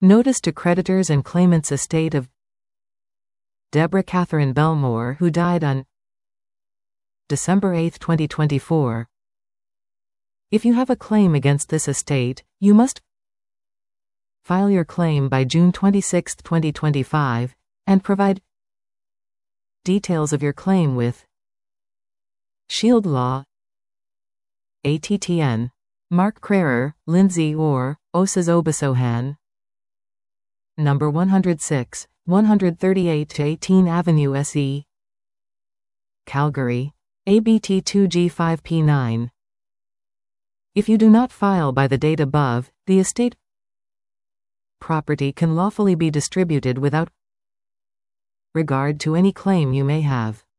Notice to creditors and claimants estate of Deborah Catherine Belmore, who died on December 8, 2024. If you have a claim against this estate, you must file your claim by June 26, 2025, and provide details of your claim with Shield Law, ATTN, Mark Crerar, Lindsay Orr, Osas Obasohan, number 106, 138-18 Avenue SE, Calgary, ABT 2G5P9. If you do not file by the date above, the estate property can lawfully be distributed without regard to any claim you may have.